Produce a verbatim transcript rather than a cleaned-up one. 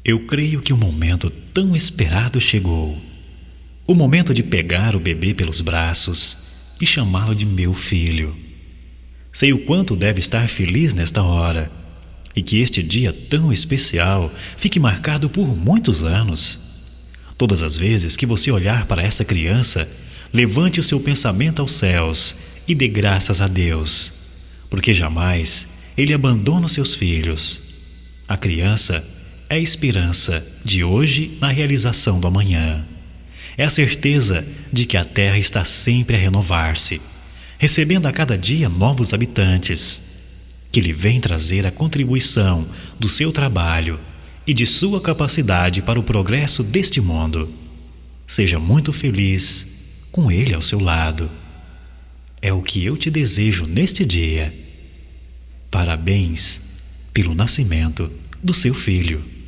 Eu creio que o momento tão esperado chegou. O momento de pegar o bebê pelos braços e chamá-lo de meu filho. Sei o quanto deve estar feliz nesta hora e que este dia tão especial fique marcado por muitos anos. Todas as vezes que você olhar para essa criança, levante o seu pensamento aos céus e dê graças a Deus, porque jamais Ele abandona os seus filhos. A criança é a esperança de hoje na realização do amanhã. É a certeza de que a terra está sempre a renovar-se, recebendo a cada dia novos habitantes, que lhe vem trazer a contribuição do seu trabalho e de sua capacidade para o progresso deste mundo. Seja muito feliz com ele ao seu lado. É o que eu te desejo neste dia. Parabéns pelo nascimento do seu filho.